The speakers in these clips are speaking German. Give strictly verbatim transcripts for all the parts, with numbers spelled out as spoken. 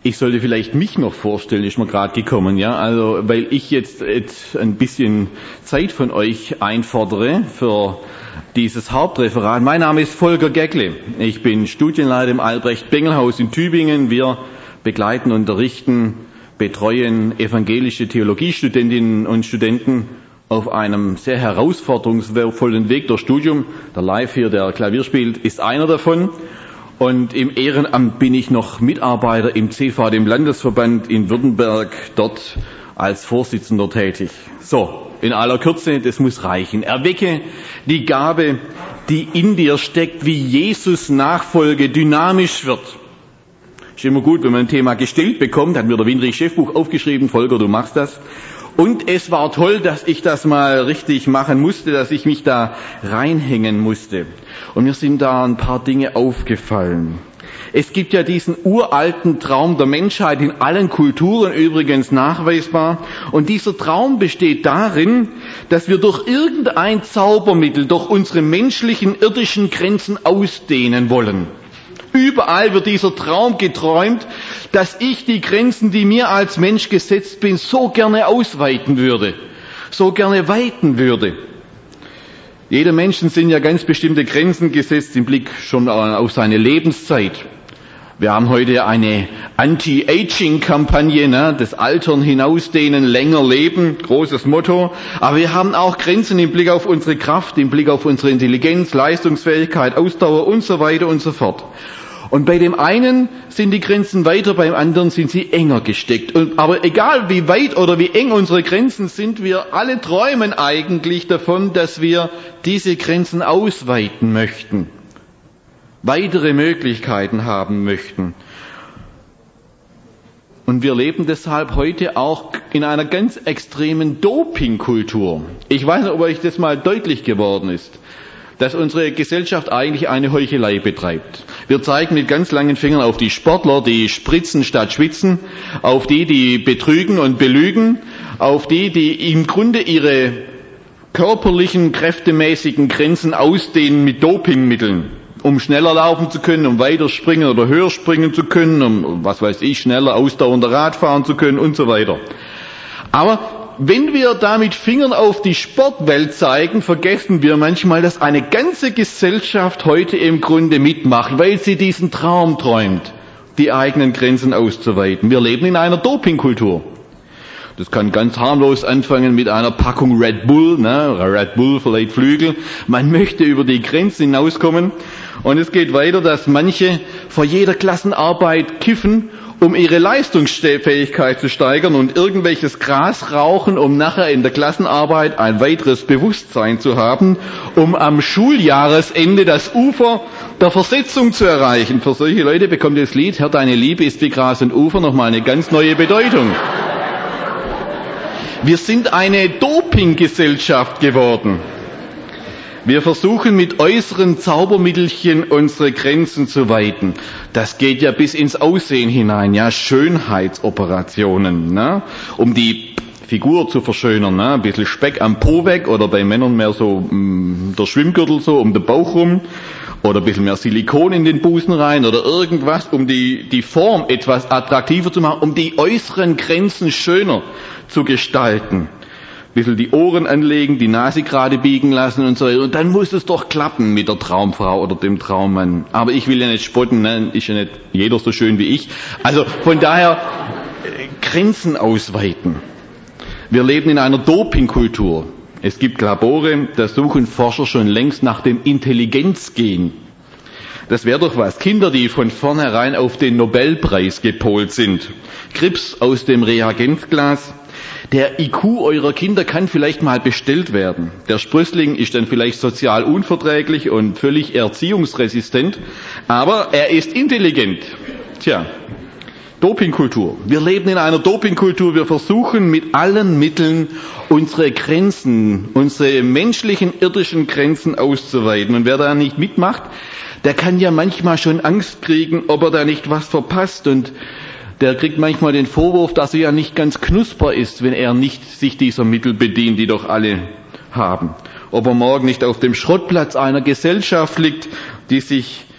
Ich sollte vielleicht mich noch vorstellen, ist mir gerade gekommen, ja, also weil ich jetzt, jetzt ein bisschen Zeit von euch einfordere für dieses Hauptreferat. Mein Name ist Volker Geckle. Ich bin Studienleiter im Albrecht-Bengel-Haus in Tübingen. Wir begleiten, unterrichten, betreuen evangelische Theologiestudentinnen und Studenten auf einem sehr herausforderungsvollen Weg durch Studium. Der Live hier, der Klavier spielt, ist einer davon. Und im Ehrenamt bin ich noch Mitarbeiter im C V, dem Landesverband in Württemberg, dort als Vorsitzender tätig. So, in aller Kürze, das muss reichen. Erwecke die Gabe, die in dir steckt, wie Jesus Nachfolge dynamisch wird. Ist immer gut, wenn man ein Thema gestellt bekommt, hat mir der Winrich Chefbuch aufgeschrieben, Volker, du machst das. Und es war toll, dass ich das mal richtig machen musste, dass ich mich da reinhängen musste. Und mir sind da ein paar Dinge aufgefallen. Es gibt ja diesen uralten Traum der Menschheit, in allen Kulturen übrigens nachweisbar. Und dieser Traum besteht darin, dass wir durch irgendein Zaubermittel, durch unsere menschlichen, irdischen Grenzen ausdehnen wollen. Überall wird dieser Traum geträumt, dass ich die Grenzen, die mir als Mensch gesetzt bin, so gerne ausweiten würde, so gerne weiten würde. Jedem Menschen sind ja ganz bestimmte Grenzen gesetzt im Blick schon auf seine Lebenszeit. Wir haben heute eine Anti-Aging-Kampagne, ne? Das Altern hinausdehnen, länger leben, großes Motto. Aber wir haben auch Grenzen im Blick auf unsere Kraft, im Blick auf unsere Intelligenz, Leistungsfähigkeit, Ausdauer und so weiter und so fort. Und bei dem einen sind die Grenzen weiter, beim anderen sind sie enger gesteckt. Und, aber egal wie weit oder wie eng unsere Grenzen sind, wir alle träumen eigentlich davon, dass wir diese Grenzen ausweiten möchten, weitere Möglichkeiten haben möchten. Und wir leben deshalb heute auch in einer ganz extremen Dopingkultur. Ich weiß nicht, ob euch das mal deutlich geworden ist, dass unsere Gesellschaft eigentlich eine Heuchelei betreibt. Wir zeigen mit ganz langen Fingern auf die Sportler, die spritzen statt schwitzen, auf die, die betrügen und belügen, auf die, die im Grunde ihre körperlichen, kräftemäßigen Grenzen ausdehnen mit Dopingmitteln, um schneller laufen zu können, um weiter springen oder höher springen zu können, um, was weiß ich, schneller, ausdauernder Rad fahren zu können und so weiter. Aber wenn wir da mit Fingern auf die Sportwelt zeigen, vergessen wir manchmal, dass eine ganze Gesellschaft heute im Grunde mitmacht, weil sie diesen Traum träumt, die eigenen Grenzen auszuweiten. Wir leben in einer Dopingkultur. Das kann ganz harmlos anfangen mit einer Packung Red Bull, ne? Red Bull verleiht Flügel. Man möchte über die Grenzen hinauskommen. Und es geht weiter, dass manche vor jeder Klassenarbeit kiffen, um ihre Leistungsfähigkeit zu steigern und irgendwelches Gras rauchen, um nachher in der Klassenarbeit ein weiteres Bewusstsein zu haben, um am Schuljahresende das Ufer der Versetzung zu erreichen. Für solche Leute bekommt das Lied Herr, deine Liebe ist wie Gras und Ufer nochmal eine ganz neue Bedeutung. Wir sind eine Dopinggesellschaft geworden. Wir versuchen mit äußeren Zaubermittelchen unsere Grenzen zu weiten. Das geht ja bis ins Aussehen hinein, ja, Schönheitsoperationen, ne? Um die Figur zu verschönern, ne? Ein bisschen Speck am Po weg oder bei Männern mehr so mh, der Schwimmgürtel so um den Bauch rum oder ein bisschen mehr Silikon in den Busen rein oder irgendwas, um die, die Form etwas attraktiver zu machen, um die äußeren Grenzen schöner zu gestalten. Ein bisschen die Ohren anlegen, die Nase gerade biegen lassen und so weiter. Und dann muss es doch klappen mit der Traumfrau oder dem Traummann. Aber ich will ja nicht spotten, ne? Ist ja nicht jeder so schön wie ich. Also von daher äh, Grenzen ausweiten. Wir leben in einer Dopingkultur. Es gibt Labore, da suchen Forscher schon längst nach dem Intelligenzgen. Das wäre doch was. Kinder, die von vornherein auf den Nobelpreis gepolt sind. Krebs aus dem Reagenzglas. Der I Q eurer Kinder kann vielleicht mal bestellt werden. Der Sprössling ist dann vielleicht sozial unverträglich und völlig erziehungsresistent, aber er ist intelligent. Tja, Dopingkultur. Wir leben in einer Dopingkultur. Wir versuchen mit allen Mitteln unsere Grenzen, unsere menschlichen, irdischen Grenzen auszuweiten. Und wer da nicht mitmacht, der kann ja manchmal schon Angst kriegen, ob er da nicht was verpasst, und der kriegt manchmal den Vorwurf, dass er ja nicht ganz knusper ist, wenn er nicht sich dieser Mittel bedient, die doch alle haben. Ob er morgen nicht auf dem Schrottplatz einer Gesellschaft liegt, die sich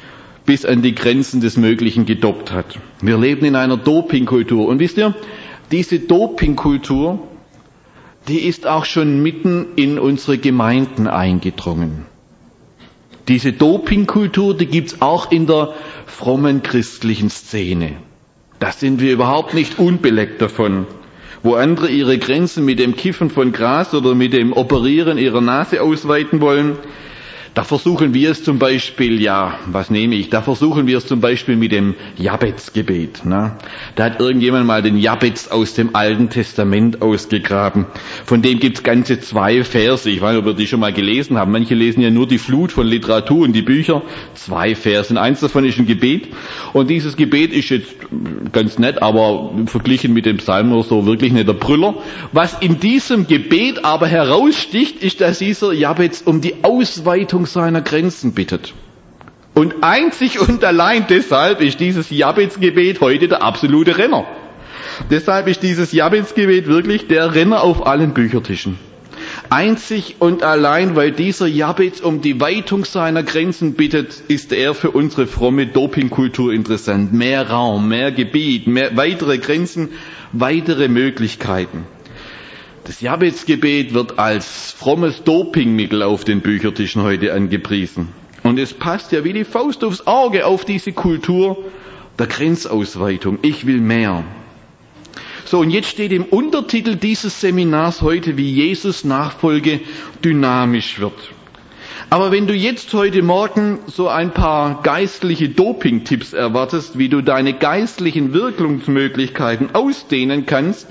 bis an die Grenzen des Möglichen gedoppt hat. Wir leben in einer Dopingkultur. Und wisst ihr, diese Dopingkultur, die ist auch schon mitten in unsere Gemeinden eingedrungen. Diese Dopingkultur, die gibt's auch in der frommen christlichen Szene. Da sind wir überhaupt nicht unbeleckt davon. Wo andere ihre Grenzen mit dem Kiffen von Gras oder mit dem Operieren ihrer Nase ausweiten wollen, da versuchen wir es zum Beispiel, ja, was nehme ich? Da versuchen wir es zum Beispiel mit dem Jabez-Gebet. Ne? Da hat irgendjemand mal den Jabez aus dem Alten Testament ausgegraben. Von dem gibt's ganze zwei Verse. Ich weiß nicht, ob ihr die schon mal gelesen habt. Manche lesen ja nur die Flut von Literatur und die Bücher. Zwei Verse. Und eins davon ist ein Gebet. Und dieses Gebet ist jetzt ganz nett, aber verglichen mit dem Psalm oder so wirklich nicht der Brüller. Was in diesem Gebet aber heraussticht, ist, dass dieser Jabez um die Ausweitung seiner Grenzen bittet. Und einzig und allein deshalb ist dieses Jabez-Gebet heute der absolute Renner. Deshalb ist dieses Jabez-Gebet wirklich der Renner auf allen Büchertischen. Einzig und allein, weil dieser Jabez um die Weitung seiner Grenzen bittet, ist er für unsere fromme Dopingkultur interessant. Mehr Raum, mehr Gebiet, mehr, weitere Grenzen, weitere Möglichkeiten. Das Jabez-Gebet wird als frommes Dopingmittel auf den Büchertischen heute angepriesen. Und es passt ja wie die Faust aufs Auge auf diese Kultur der Grenzausweitung. Ich will mehr. So, und jetzt steht im Untertitel dieses Seminars heute, wie Jesus Nachfolge dynamisch wird. Aber wenn du jetzt heute Morgen so ein paar geistliche Doping-Tipps erwartest, wie du deine geistlichen Wirkungsmöglichkeiten ausdehnen kannst,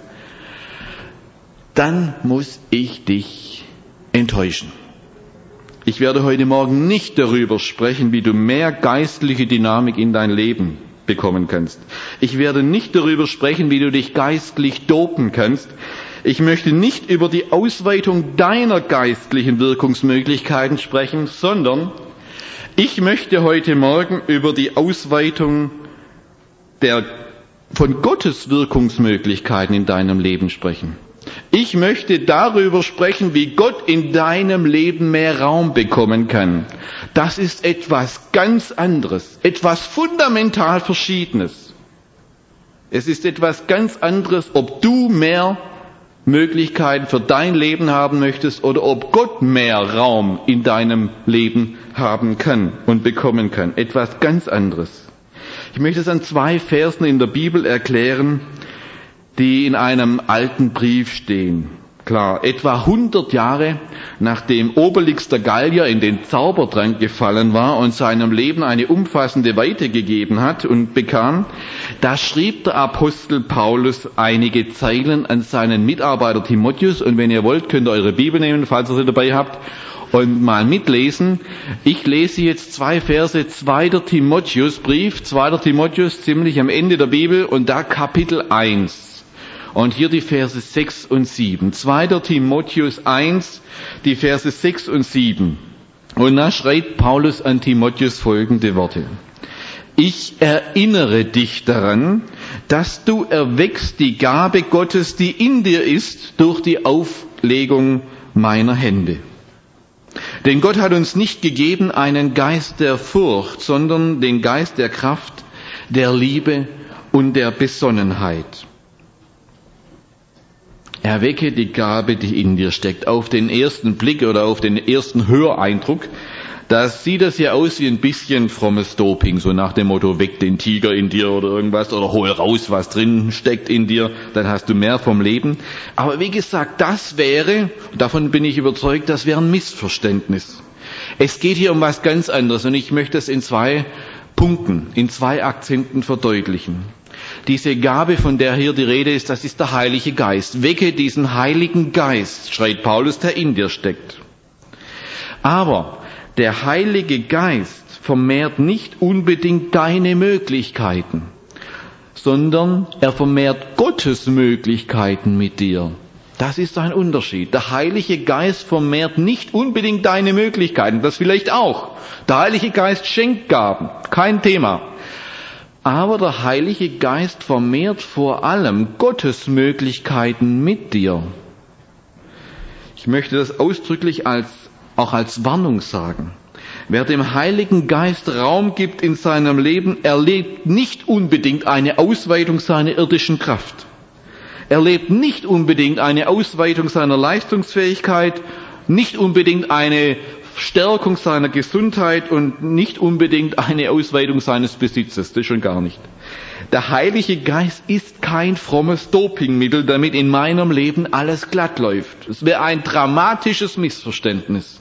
dann muss ich dich enttäuschen. Ich werde heute Morgen nicht darüber sprechen, wie du mehr geistliche Dynamik in dein Leben bekommen kannst. Ich werde nicht darüber sprechen, wie du dich geistlich dopen kannst. Ich möchte nicht über die Ausweitung deiner geistlichen Wirkungsmöglichkeiten sprechen, sondern ich möchte heute Morgen über die Ausweitung der von Gottes Wirkungsmöglichkeiten in deinem Leben sprechen. Ich möchte darüber sprechen, wie Gott in deinem Leben mehr Raum bekommen kann. Das ist etwas ganz anderes, etwas fundamental Verschiedenes. Es ist etwas ganz anderes, ob du mehr Möglichkeiten für dein Leben haben möchtest oder ob Gott mehr Raum in deinem Leben haben kann und bekommen kann. Etwas ganz anderes. Ich möchte es an zwei Versen in der Bibel erklären, die in einem alten Brief stehen. Klar, etwa hundert Jahre nachdem Obelix der Gallier in den Zaubertrank gefallen war und seinem Leben eine umfassende Weite gegeben hat und bekam, da schrieb der Apostel Paulus einige Zeilen an seinen Mitarbeiter Timotheus. Und wenn ihr wollt, könnt ihr eure Bibel nehmen, falls ihr sie dabei habt, und mal mitlesen. Ich lese jetzt zwei Verse, zweiter Timotheusbrief, zweiter Timotheus, ziemlich am Ende der Bibel, und da Kapitel eins. Und hier die Verse sechs und sieben. zweiter Timotheus eins, die Verse sechs und sieben. Und da schreibt Paulus an Timotheus folgende Worte. Ich erinnere dich daran, dass du erweckst die Gabe Gottes, die in dir ist, durch die Auflegung meiner Hände. Denn Gott hat uns nicht gegeben einen Geist der Furcht, sondern den Geist der Kraft, der Liebe und der Besonnenheit. Erwecke die Gabe, die in dir steckt. Auf den ersten Blick oder auf den ersten Höreindruck, da sieht das ja aus wie ein bisschen frommes Doping, so nach dem Motto, weck den Tiger in dir oder irgendwas, oder hol raus, was drin steckt in dir, dann hast du mehr vom Leben. Aber wie gesagt, das wäre, davon bin ich überzeugt, das wäre ein Missverständnis. Es geht hier um was ganz anderes, und ich möchte es in zwei Punkten, in zwei Akzenten verdeutlichen. Diese Gabe, von der hier die Rede ist, das ist der Heilige Geist. Wecke diesen Heiligen Geist, schreit Paulus, der in dir steckt. Aber der Heilige Geist vermehrt nicht unbedingt deine Möglichkeiten, sondern er vermehrt Gottes Möglichkeiten mit dir. Das ist ein Unterschied. Der Heilige Geist vermehrt nicht unbedingt deine Möglichkeiten, das vielleicht auch. Der Heilige Geist schenkt Gaben, kein Thema. Aber der Heilige Geist vermehrt vor allem Gottes Möglichkeiten mit dir. Ich möchte das ausdrücklich als, auch als Warnung sagen. Wer dem Heiligen Geist Raum gibt in seinem Leben, erlebt nicht unbedingt eine Ausweitung seiner irdischen Kraft. Er lebt nicht unbedingt eine Ausweitung seiner Leistungsfähigkeit, nicht unbedingt eine Stärkung seiner Gesundheit und nicht unbedingt eine Ausweitung seines Besitzes, das schon gar nicht. Der Heilige Geist ist kein frommes Dopingmittel, damit in meinem Leben alles glatt läuft. Es wäre ein dramatisches Missverständnis.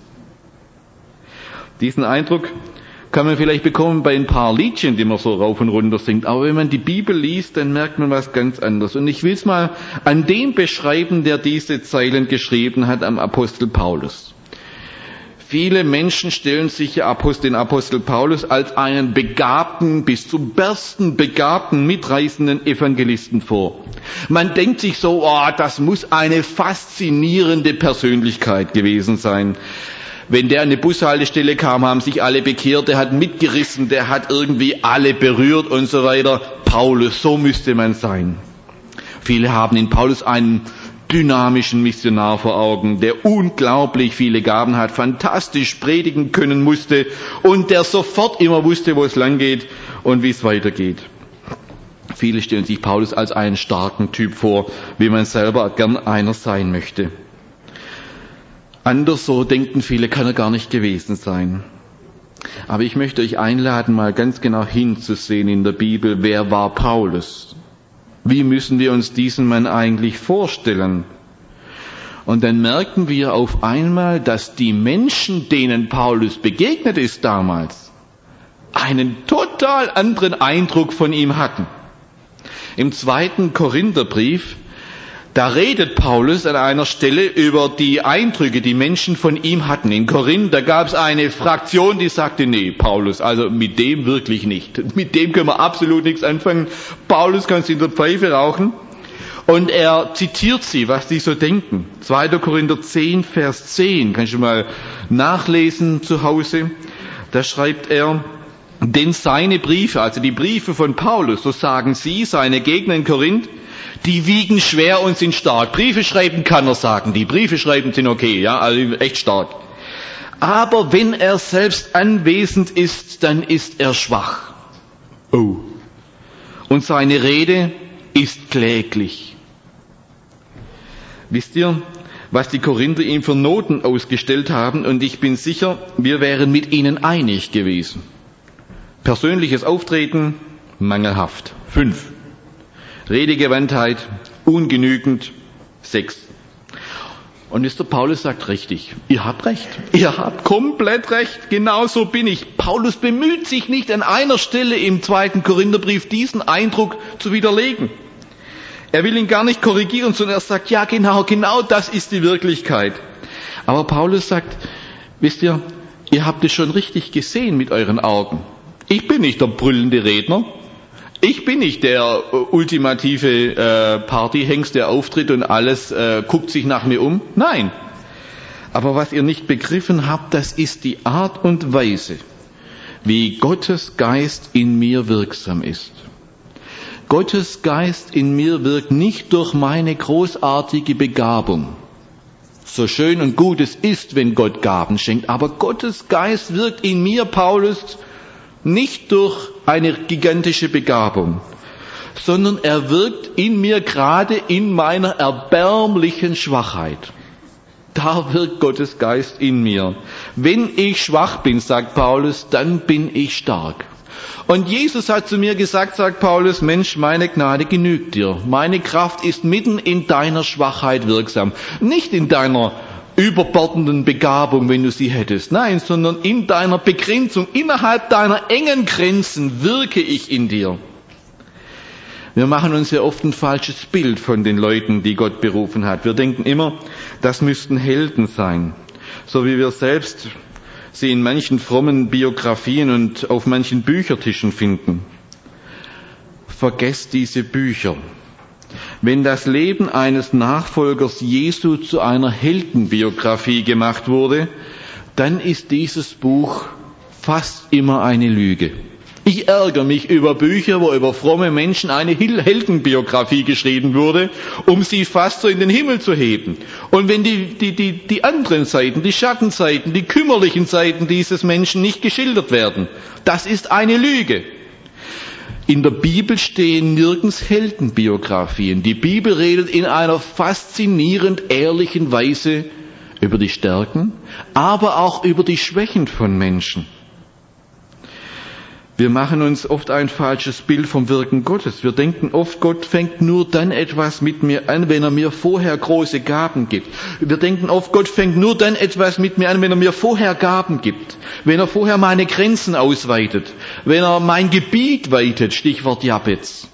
Diesen Eindruck kann man vielleicht bekommen bei ein paar Liedchen, die man so rauf und runter singt. Aber wenn man die Bibel liest, dann merkt man was ganz anderes. Und ich will es mal an dem beschreiben, der diese Zeilen geschrieben hat, am Apostel Paulus. Viele Menschen stellen sich den Apostel Paulus als einen begabten, bis zum Bersten begabten, mitreißenden Evangelisten vor. Man denkt sich so, oh, das muss eine faszinierende Persönlichkeit gewesen sein. Wenn der an eine Bushaltestelle kam, haben sich alle bekehrt, der hat mitgerissen, der hat irgendwie alle berührt und so weiter. Paulus, so müsste man sein. Viele haben in Paulus einen dynamischen Missionar vor Augen, der unglaublich viele Gaben hat, fantastisch predigen können musste und der sofort immer wusste, wo es lang geht und wie es weitergeht. Viele stellen sich Paulus als einen starken Typ vor, wie man selber gern einer sein möchte. Anders, so denken viele, kann er gar nicht gewesen sein. Aber ich möchte euch einladen, mal ganz genau hinzusehen in der Bibel, wer war Paulus? Wie müssen wir uns diesen Mann eigentlich vorstellen? Und dann merken wir auf einmal, dass die Menschen, denen Paulus begegnet ist damals, einen total anderen Eindruck von ihm hatten. Im zweiten Korintherbrief, da redet Paulus an einer Stelle über die Eindrücke, die Menschen von ihm hatten. In Korinth, da gab es eine Fraktion, die sagte, nee, Paulus, also mit dem wirklich nicht. Mit dem können wir absolut nichts anfangen. Paulus kannst du in der Pfeife rauchen. Und er zitiert sie, was die so denken. zweiter Korinther zehn, Vers zehn, kannst du mal nachlesen zu Hause. Da schreibt er, denn seine Briefe, also die Briefe von Paulus, so sagen sie, seine Gegner in Korinth, die wiegen schwer und sind stark. Briefe schreiben kann er sagen. Die Briefe schreiben sind okay, ja, also echt stark. Aber wenn er selbst anwesend ist, dann ist er schwach. Oh. Und seine Rede ist kläglich. Wisst ihr, was die Korinther ihm für Noten ausgestellt haben? Und ich bin sicher, wir wären mit ihnen einig gewesen. Persönliches Auftreten, mangelhaft. Fünf. Redegewandtheit, ungenügend, sechs. Und Mister Paulus sagt richtig, ihr habt recht, ihr habt komplett recht, genau so bin ich. Paulus bemüht sich nicht an einer Stelle im zweiten Korintherbrief diesen Eindruck zu widerlegen. Er will ihn gar nicht korrigieren, sondern er sagt, ja genau, genau das ist die Wirklichkeit. Aber Paulus sagt, wisst ihr, ihr habt es schon richtig gesehen mit euren Augen. Ich bin nicht der brüllende Redner. Ich bin nicht der ultimative äh, Partyhengst, der auftritt und alles äh, guckt sich nach mir um. Nein. Aber was ihr nicht begriffen habt, das ist die Art und Weise, wie Gottes Geist in mir wirksam ist. Gottes Geist in mir wirkt nicht durch meine großartige Begabung. So schön und gut es ist, wenn Gott Gaben schenkt, aber Gottes Geist wirkt in mir, Paulus, nicht durch eine gigantische Begabung, sondern er wirkt in mir gerade in meiner erbärmlichen Schwachheit. Da wirkt Gottes Geist in mir. Wenn ich schwach bin, sagt Paulus, dann bin ich stark. Und Jesus hat zu mir gesagt, sagt Paulus, Mensch, meine Gnade genügt dir. Meine Kraft ist mitten in deiner Schwachheit wirksam. Nicht in deiner überbordenden Begabung, wenn du sie hättest. Nein, sondern in deiner Begrenzung, innerhalb deiner engen Grenzen wirke ich in dir. Wir machen uns ja oft ein falsches Bild von den Leuten, die Gott berufen hat. Wir denken immer, das müssten Helden sein. So wie wir selbst sie in manchen frommen Biografien und auf manchen Büchertischen finden. Vergesst diese Bücher. Wenn das Leben eines Nachfolgers Jesu zu einer Heldenbiografie gemacht wurde, dann ist dieses Buch fast immer eine Lüge. Ich ärgere mich über Bücher, wo über fromme Menschen eine Heldenbiografie geschrieben wurde, um sie fast so in den Himmel zu heben. Und wenn die, die, die, die anderen Seiten, die Schattenseiten, die kümmerlichen Seiten dieses Menschen nicht geschildert werden, das ist eine Lüge. In der Bibel stehen nirgends Heldenbiografien. Die Bibel redet in einer faszinierend ehrlichen Weise über die Stärken, aber auch über die Schwächen von Menschen. Wir machen uns oft ein falsches Bild vom Wirken Gottes. Wir denken oft, Gott fängt nur dann etwas mit mir an, wenn er mir vorher große Gaben gibt. Wir denken oft, Gott fängt nur dann etwas mit mir an, wenn er mir vorher Gaben gibt. Wenn er vorher meine Grenzen ausweitet. Wenn er mein Gebiet weitet, Stichwort Jabez.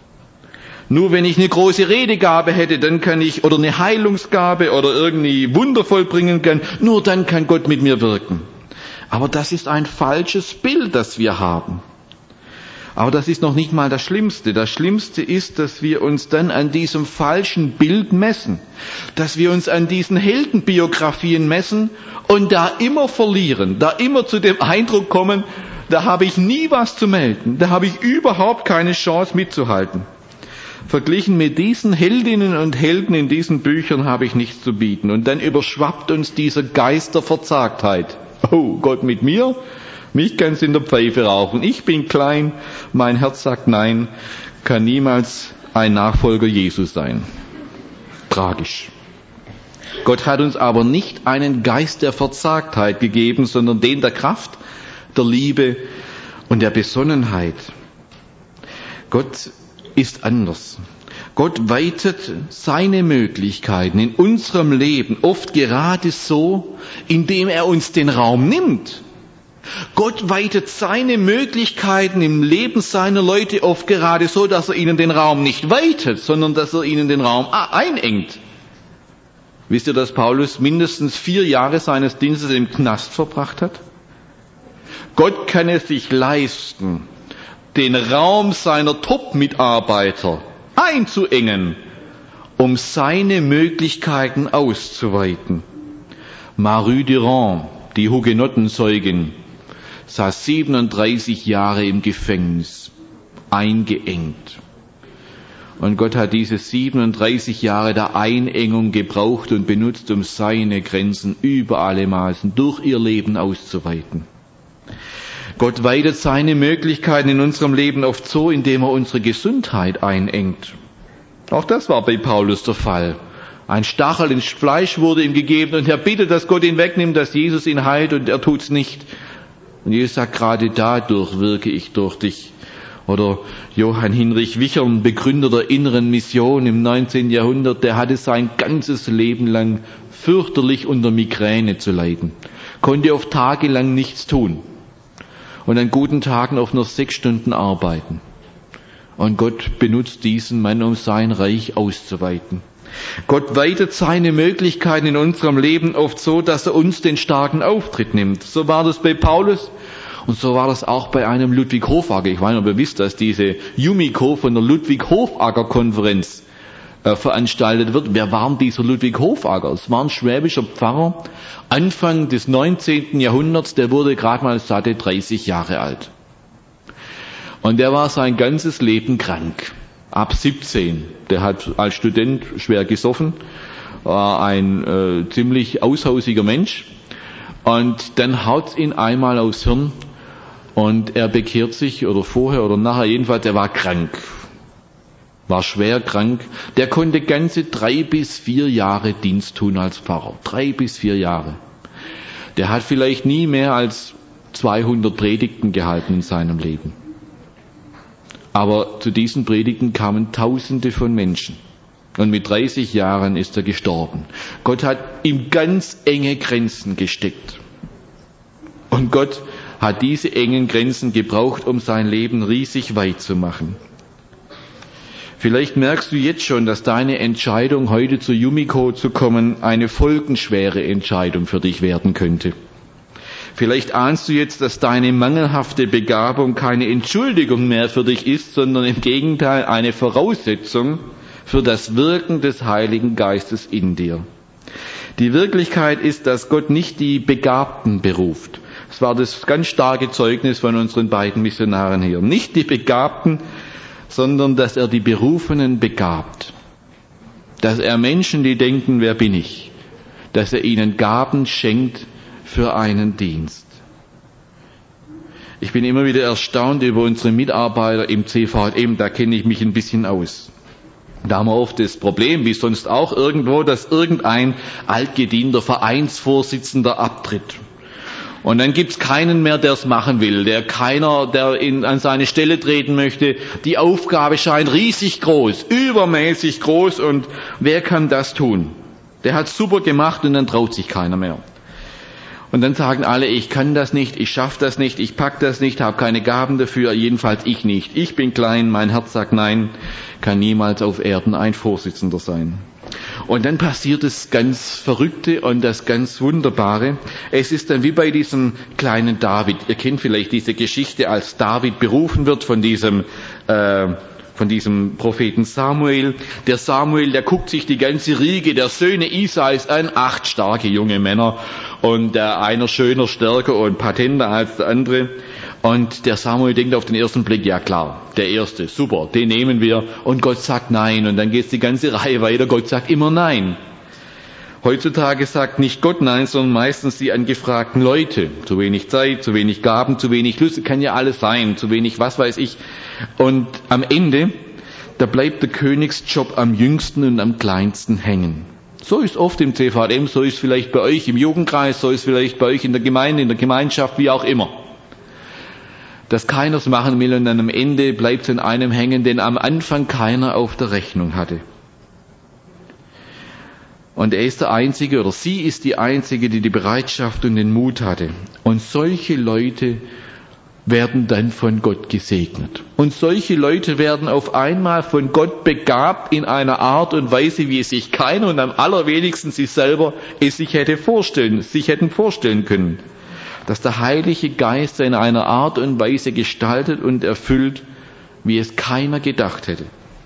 Nur wenn ich eine große Redegabe hätte, dann kann ich, oder eine Heilungsgabe oder irgendwie Wunder vollbringen kann, nur dann kann Gott mit mir wirken. Aber das ist ein falsches Bild, das wir haben. Aber das ist noch nicht mal das Schlimmste. Das Schlimmste ist, dass wir uns dann an diesem falschen Bild messen. Dass wir uns an diesen Heldenbiografien messen und da immer verlieren, da immer zu dem Eindruck kommen, da habe ich nie was zu melden, da habe ich überhaupt keine Chance mitzuhalten. Verglichen mit diesen Heldinnen und Helden in diesen Büchern habe ich nichts zu bieten. Und dann überschwappt uns dieser Geist der Verzagtheit. Oh, Gott mit mir? Mich kann's in der Pfeife rauchen. Ich bin klein, mein Herz sagt nein, kann niemals ein Nachfolger Jesus sein. Tragisch. Gott hat uns aber nicht einen Geist der Verzagtheit gegeben, sondern den der Kraft, der Liebe und der Besonnenheit. Gott ist anders. Gott weitet seine Möglichkeiten in unserem Leben oft gerade so, indem er uns den Raum nimmt. Gott weitet seine Möglichkeiten im Leben seiner Leute oft gerade so, dass er ihnen den Raum nicht weitet, sondern dass er ihnen den Raum einengt. Wisst ihr, dass Paulus mindestens vier Jahre seines Dienstes im Knast verbracht hat? Gott kann es sich leisten, den Raum seiner Top-Mitarbeiter einzuengen, um seine Möglichkeiten auszuweiten. Marie Durand, die Hugenottenzeugin, saß siebenunddreißig Jahre im Gefängnis, eingeengt. Und Gott hat diese siebenunddreißig Jahre der Einengung gebraucht und benutzt, um seine Grenzen über alle Maßen durch ihr Leben auszuweiten. Gott weitet seine Möglichkeiten in unserem Leben oft so, indem er unsere Gesundheit einengt. Auch das war bei Paulus der Fall. Ein Stachel ins Fleisch wurde ihm gegeben und er bittet, dass Gott ihn wegnimmt, dass Jesus ihn heilt, und er tut's nicht. Und Jesus sagt, gerade dadurch wirke ich durch dich. Oder Johann Hinrich Wichern, Begründer der inneren Mission im neunzehnten Jahrhundert, der hatte sein ganzes Leben lang fürchterlich unter Migräne zu leiden. Konnte oft tagelang nichts tun. Und an guten Tagen oft nur sechs Stunden arbeiten. Und Gott benutzt diesen Mann, um sein Reich auszuweiten. Gott weitet seine Möglichkeiten in unserem Leben oft so, dass er uns den starken Auftritt nimmt. So war das bei Paulus und so war das auch bei einem Ludwig Hofacker. Ich weiß nicht, ob ihr wisst, dass diese Yumiko von der Ludwig Hofacker Konferenz äh, veranstaltet wird. Wer war denn dieser Ludwig Hofacker? Es war ein schwäbischer Pfarrer, Anfang des neunzehnten Jahrhunderts, der wurde gerade mal satte dreißig Jahre alt. Und der war sein ganzes Leben krank. Ab siebzehn. Der hat als Student schwer gesoffen, war ein äh, ziemlich aushausiger Mensch. Und dann haut's ihn einmal aufs Hirn und er bekehrt sich, oder vorher oder nachher, jedenfalls, er war krank. War schwer krank. Der konnte ganze drei bis vier Jahre Dienst tun als Pfarrer. Drei bis vier Jahre. Der hat vielleicht nie mehr als zweihundert Predigten gehalten in seinem Leben. Aber zu diesen Predigten kamen Tausende von Menschen. Und mit dreißig Jahren ist er gestorben. Gott hat ihm ganz enge Grenzen gesteckt. Und Gott hat diese engen Grenzen gebraucht, um sein Leben riesig weit zu machen. Vielleicht merkst du jetzt schon, dass deine Entscheidung, heute zu Yumiko zu kommen, eine folgenschwere Entscheidung für dich werden könnte. Vielleicht ahnst du jetzt, dass deine mangelhafte Begabung keine Entschuldigung mehr für dich ist, sondern im Gegenteil eine Voraussetzung für das Wirken des Heiligen Geistes in dir. Die Wirklichkeit ist, dass Gott nicht die Begabten beruft, Das war das ganz starke Zeugnis von unseren beiden Missionaren hier. Nicht die Begabten, sondern dass er die Berufenen begabt. Dass er Menschen, die denken, wer bin ich? Dass er ihnen Gaben schenkt für einen Dienst. Ich bin immer wieder erstaunt über unsere Mitarbeiter im C V M, da kenne ich mich ein bisschen aus. Da haben wir oft das Problem, wie sonst auch irgendwo, dass irgendein altgedienter Vereinsvorsitzender abtritt. Und dann gibt's keinen mehr, der es machen will, der keiner, der in, an seine Stelle treten möchte. Die Aufgabe scheint riesig groß, übermäßig groß, und wer kann das tun? Der hat super gemacht und dann traut sich keiner mehr. Und dann sagen alle, ich kann das nicht, ich schaffe das nicht, ich pack das nicht, habe keine Gaben dafür, jedenfalls ich nicht. Ich bin klein, mein Herz sagt nein, kann niemals auf Erden ein Vorsitzender sein. Und dann passiert das ganz Verrückte und das ganz Wunderbare. Es ist dann wie bei diesem kleinen David. Ihr kennt vielleicht diese Geschichte, als David berufen wird von diesem äh, von diesem Propheten Samuel. Der Samuel, der guckt sich die ganze Riege der Söhne Isais an, acht starke junge Männer, und äh, einer schöner, stärker und patenter als der andere. Und der Samuel denkt auf den ersten Blick, ja klar, der erste, super, den nehmen wir. Und Gott sagt nein. Und dann geht die ganze Reihe weiter. Gott sagt immer nein. Heutzutage sagt nicht Gott nein, sondern meistens die angefragten Leute. Zu wenig Zeit, zu wenig Gaben, zu wenig Lust, kann ja alles sein, zu wenig was weiß ich. Und am Ende, da bleibt der Königsjob am jüngsten und am kleinsten hängen. So ist oft im C V M, so ist vielleicht bei euch im Jugendkreis, so ist vielleicht bei euch in der Gemeinde, in der Gemeinschaft, wie auch immer. Dass keiner es machen will und dann am Ende bleibt es in einem hängen, den am Anfang keiner auf der Rechnung hatte. Und er ist der Einzige, oder sie ist die Einzige, die die Bereitschaft und den Mut hatte. Und solche Leute werden dann von Gott gesegnet. Und solche Leute werden auf einmal von Gott begabt in einer Art und Weise, wie es sich keiner und am allerwenigsten sie selber es sich hätte vorstellen, sich hätten vorstellen können. Dass der Heilige Geist in einer Art und Weise gestaltet und erfüllt, wie es keiner gedacht hätte.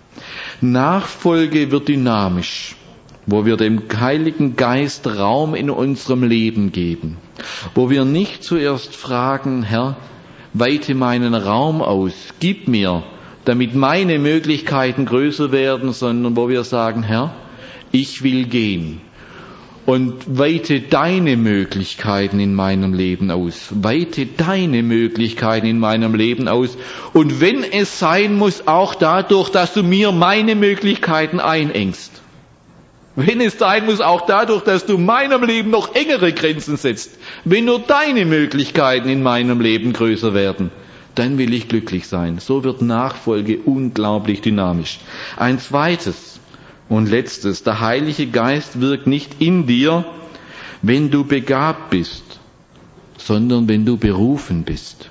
Nachfolge wird dynamisch, wo wir dem Heiligen Geist Raum in unserem Leben geben, wo wir nicht zuerst fragen, Herr, weite meinen Raum aus, gib mir, damit meine Möglichkeiten größer werden, sondern wo wir sagen, Herr, ich will gehen. Und weite deine Möglichkeiten in meinem Leben aus. Weite deine Möglichkeiten in meinem Leben aus. Und wenn es sein muss, auch dadurch, dass du mir meine Möglichkeiten einengst. Wenn es sein muss, auch dadurch, dass du meinem Leben noch engere Grenzen setzt. Wenn nur deine Möglichkeiten in meinem Leben größer werden, dann will ich glücklich sein. So wird Nachfolge unglaublich dynamisch. Ein zweites und letztes, der Heilige Geist wirkt nicht in dir, wenn du begabt bist, sondern wenn du berufen bist.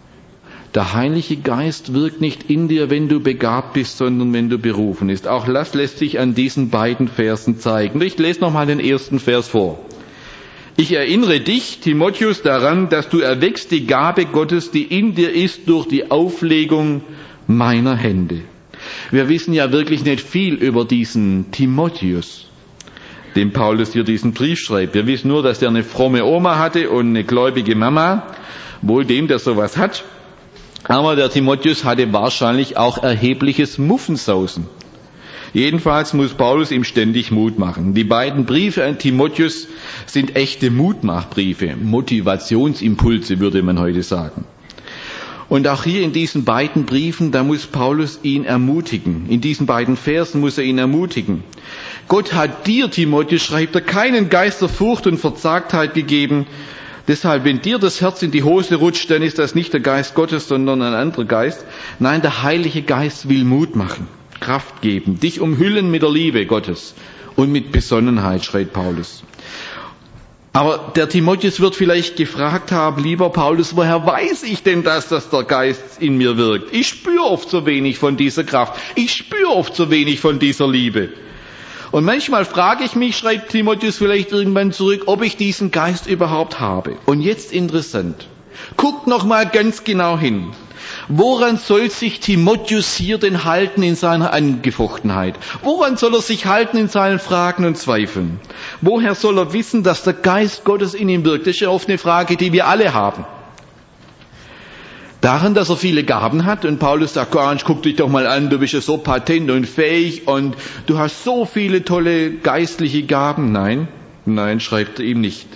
Der Heilige Geist wirkt nicht in dir, wenn du begabt bist, sondern wenn du berufen bist. Auch das lässt sich an diesen beiden Versen zeigen. Ich lese nochmal den ersten Vers vor. Ich erinnere dich, Timotheus, daran, dass du erweckst die Gabe Gottes, die in dir ist, durch die Auflegung meiner Hände. Wir wissen ja wirklich nicht viel über diesen Timotheus, dem Paulus hier diesen Brief schreibt. Wir wissen nur, dass er eine fromme Oma hatte und eine gläubige Mama. Wohl dem, der sowas hat. Aber der Timotheus hatte wahrscheinlich auch erhebliches Muffensausen. Jedenfalls muss Paulus ihm ständig Mut machen. Die beiden Briefe an Timotheus sind echte Mutmachbriefe, Motivationsimpulse, würde man heute sagen. Und auch hier in diesen beiden Briefen, da muss Paulus ihn ermutigen. In diesen beiden Versen muss er ihn ermutigen. Gott hat dir, Timotheus, schreibt er, keinen Geist der Furcht und Verzagtheit gegeben. Deshalb, wenn dir das Herz in die Hose rutscht, dann ist das nicht der Geist Gottes, sondern ein anderer Geist. Nein, der Heilige Geist will Mut machen, Kraft geben, dich umhüllen mit der Liebe Gottes und mit Besonnenheit, schreibt Paulus. Aber der Timotheus wird vielleicht gefragt haben, lieber Paulus, woher weiß ich denn das, dass der Geist in mir wirkt? Ich spüre oft so wenig von dieser Kraft. Ich spüre oft so wenig von dieser Liebe. Und manchmal frage ich mich, schreibt Timotheus vielleicht irgendwann zurück, ob ich diesen Geist überhaupt habe. Und jetzt interessant. Guckt noch mal ganz genau hin. Woran soll sich Timotheus hier denn halten in seiner Angefochtenheit? Woran soll er sich halten in seinen Fragen und Zweifeln? Woher soll er wissen, dass der Geist Gottes in ihm wirkt? Das ist ja oft eine Frage, die wir alle haben. Daran, dass er viele Gaben hat, und Paulus sagt, guck dich doch mal an, du bist ja so patent und fähig und du hast so viele tolle geistliche Gaben. Nein, nein, schreibt er ihm nicht.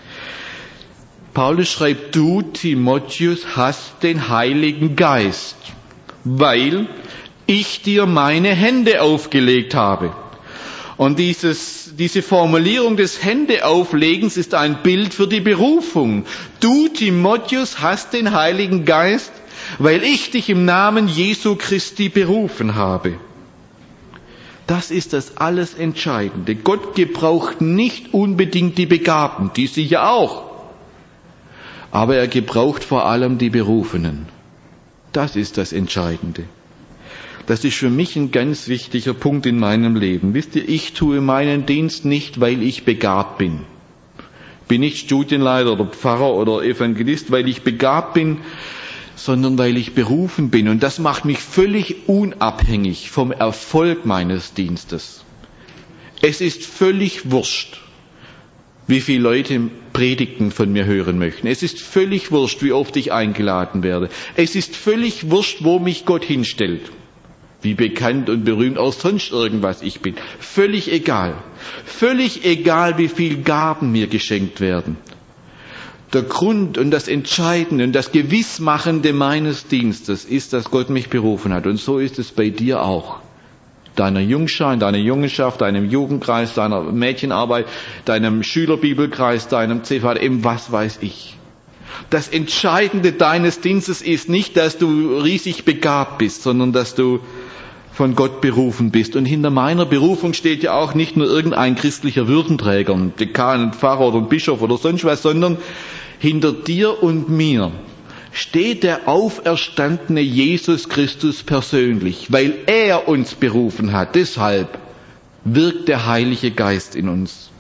Paulus schreibt, du, Timotheus, hast den Heiligen Geist, weil ich dir meine Hände aufgelegt habe. Und dieses, diese Formulierung des Händeauflegens ist ein Bild für die Berufung. Du, Timotheus, hast den Heiligen Geist, weil ich dich im Namen Jesu Christi berufen habe. Das ist das alles Entscheidende. Gott gebraucht nicht unbedingt die Begabten, die sicher auch. Aber er gebraucht vor allem die Berufenen. Das ist das Entscheidende. Das ist für mich ein ganz wichtiger Punkt in meinem Leben. Wisst ihr, ich tue meinen Dienst nicht, weil ich begabt bin. Bin nicht Studienleiter oder Pfarrer oder Evangelist, weil ich begabt bin, sondern weil ich berufen bin. Und das macht mich völlig unabhängig vom Erfolg meines Dienstes. Es ist völlig wurscht, wie viele Leute Predigten von mir hören möchten. Es ist völlig wurscht, wie oft ich eingeladen werde. Es ist völlig wurscht, wo mich Gott hinstellt. Wie bekannt und berühmt auch sonst irgendwas ich bin. Völlig egal. Völlig egal, wie viel Gaben mir geschenkt werden. Der Grund und das Entscheidende und das Gewissmachende meines Dienstes ist, dass Gott mich berufen hat. Und so ist es bei dir auch. Deiner Jungschar, in deiner Jungenschaft, deinem Jugendkreis, deiner Mädchenarbeit, deinem Schülerbibelkreis, deinem C V M, was weiß ich. Das Entscheidende deines Dienstes ist nicht, dass du riesig begabt bist, sondern dass du von Gott berufen bist. Und hinter meiner Berufung steht ja auch nicht nur irgendein christlicher Würdenträger, ein Dekan, ein Pfarrer oder ein Bischof oder sonst was, sondern hinter dir und mir steht der auferstandene Jesus Christus persönlich, weil er uns berufen hat. Deshalb wirkt der Heilige Geist in uns.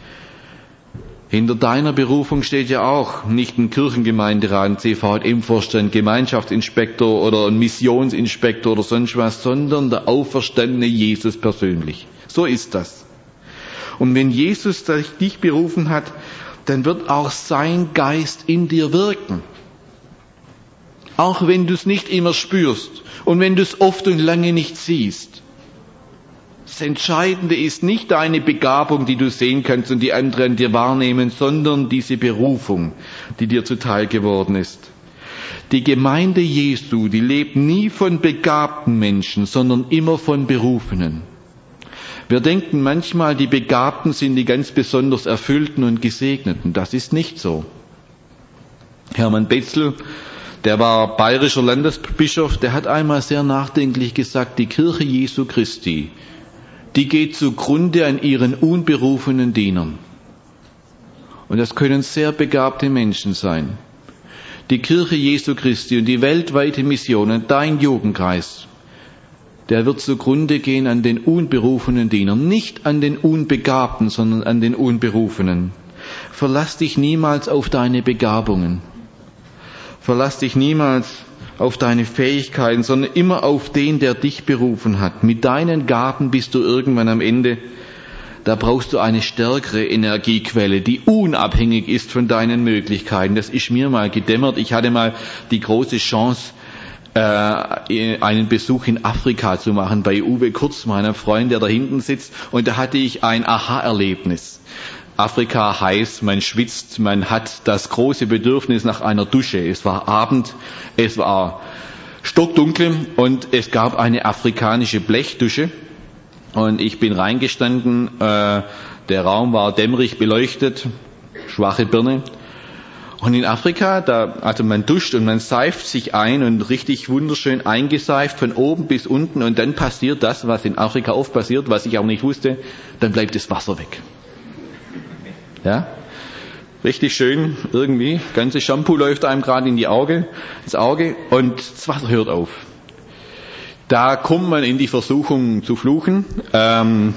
Hinter deiner Berufung steht ja auch nicht ein Kirchengemeinderat, ein C V M-Vorstand, Gemeinschaftsinspektor oder ein Missionsinspektor oder sonst was, sondern der auferstandene Jesus persönlich. So ist das. Und wenn Jesus dich berufen hat, dann wird auch sein Geist in dir wirken. Auch wenn du es nicht immer spürst und wenn du es oft und lange nicht siehst. Das Entscheidende ist nicht deine Begabung, die du sehen kannst und die anderen dir wahrnehmen, sondern diese Berufung, die dir zuteil geworden ist. Die Gemeinde Jesu, die lebt nie von begabten Menschen, sondern immer von Berufenen. Wir denken manchmal, die Begabten sind die ganz besonders Erfüllten und Gesegneten. Das ist nicht so. Hermann Betzel, der war bayerischer Landesbischof, der hat einmal sehr nachdenklich gesagt, die Kirche Jesu Christi, die geht zugrunde an ihren unberufenen Dienern. Und das können sehr begabte Menschen sein. Die Kirche Jesu Christi und die weltweite Mission und dein Jugendkreis, der wird zugrunde gehen an den unberufenen Dienern, nicht an den Unbegabten, sondern an den Unberufenen. Verlass dich niemals auf deine Begabungen. Verlass dich niemals auf deine Fähigkeiten, sondern immer auf den, der dich berufen hat. Mit deinen Gaben bist du irgendwann am Ende. Da brauchst du eine stärkere Energiequelle, die unabhängig ist von deinen Möglichkeiten. Das ist mir mal gedämmert. Ich hatte mal die große Chance, äh, einen Besuch in Afrika zu machen bei Uwe Kurz, meinem Freund, der da hinten sitzt. Und da hatte ich ein Aha-Erlebnis. Afrika heißt, man schwitzt, man hat das große Bedürfnis nach einer Dusche. Es war Abend, es war stockdunkel und es gab eine afrikanische Blechdusche. Und ich bin reingestanden, äh, der Raum war dämmerig beleuchtet, schwache Birne. Und in Afrika, da, also man duscht und man seift sich ein und richtig wunderschön eingeseift von oben bis unten und dann passiert das, was in Afrika oft passiert, was ich auch nicht wusste, dann bleibt das Wasser weg. Ja, richtig schön irgendwie. Ganze Shampoo läuft einem gerade in die Auge, ins Auge und das Wasser hört auf. Da kommt man in die Versuchung zu fluchen. Ähm,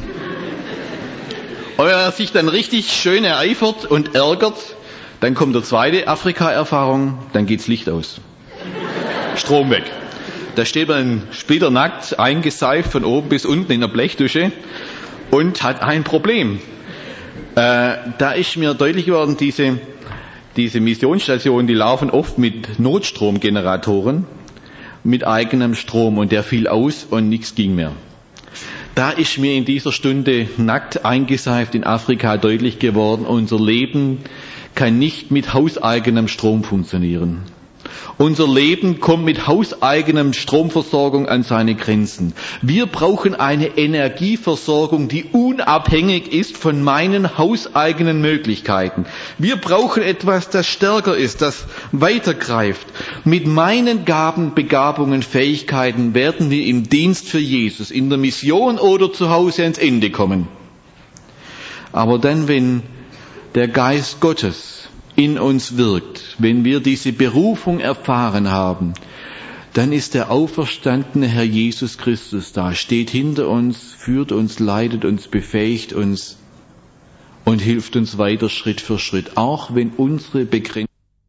und wenn er sich dann richtig schön ereifert und ärgert, dann kommt der zweite Afrika-Erfahrung, dann geht's Licht aus. Strom weg. Da steht man splitternackt, eingeseift von oben bis unten in der Blechdusche und hat ein Problem. Äh, da ist mir deutlich geworden, diese, diese Missionsstationen, die laufen oft mit Notstromgeneratoren, mit eigenem Strom, und der fiel aus und nichts ging mehr. Da ist mir in dieser Stunde nackt eingeseift in Afrika deutlich geworden, unser Leben kann nicht mit hauseigenem Strom funktionieren. Unser Leben kommt mit hauseigenem Stromversorgung an seine Grenzen. Wir brauchen eine Energieversorgung, die unabhängig ist von meinen hauseigenen Möglichkeiten. Wir brauchen etwas, das stärker ist, das weitergreift. Mit meinen Gaben, Begabungen, Fähigkeiten werden wir im Dienst für Jesus, in der Mission oder zu Hause ans Ende kommen. Aber dann, wenn der Geist Gottes in uns wirkt, wenn wir diese Berufung erfahren haben, dann ist der auferstandene Herr Jesus Christus da, steht hinter uns, führt uns, leitet uns, befähigt uns und hilft uns weiter Schritt für Schritt, auch wenn unsere Begrenzung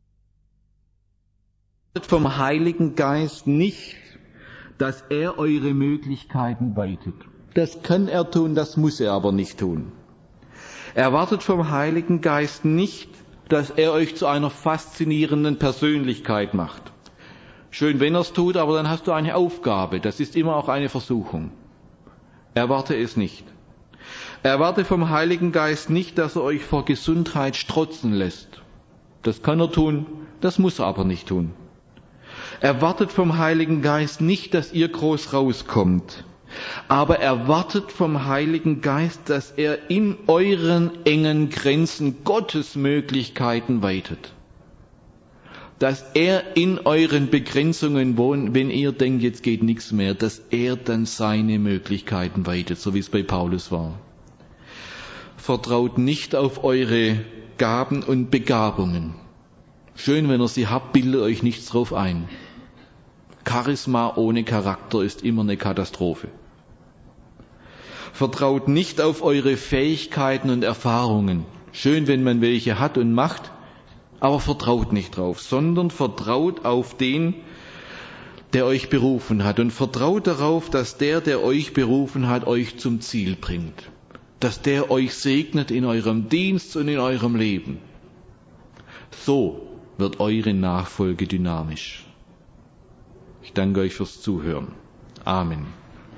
vom Heiligen Geist nicht, dass er eure Möglichkeiten weitet. Das kann er tun, das muss er aber nicht tun. Erwartet vom Heiligen Geist nicht, dass er euch zu einer faszinierenden Persönlichkeit macht. Schön, wenn er es tut, aber dann hast du eine Aufgabe. Das ist immer auch eine Versuchung. Erwarte es nicht. Erwarte vom Heiligen Geist nicht, dass er euch vor Gesundheit strotzen lässt. Das kann er tun, das muss er aber nicht tun. Erwartet vom Heiligen Geist nicht, dass ihr groß rauskommt. Aber erwartet vom Heiligen Geist, dass er in euren engen Grenzen Gottes Möglichkeiten weitet. Dass er in euren Begrenzungen wohnt, wenn ihr denkt, jetzt geht nichts mehr, dass er dann seine Möglichkeiten weitet, so wie es bei Paulus war. Vertraut nicht auf eure Gaben und Begabungen. Schön, wenn ihr sie habt, bildet euch nichts drauf ein. Charisma ohne Charakter ist immer eine Katastrophe. Vertraut nicht auf eure Fähigkeiten und Erfahrungen. Schön, wenn man welche hat und macht, aber vertraut nicht drauf, sondern vertraut auf den, der euch berufen hat. Und vertraut darauf, dass der, der euch berufen hat, euch zum Ziel bringt. Dass der euch segnet in eurem Dienst und in eurem Leben. So wird eure Nachfolge dynamisch. Ich danke euch fürs Zuhören. Amen.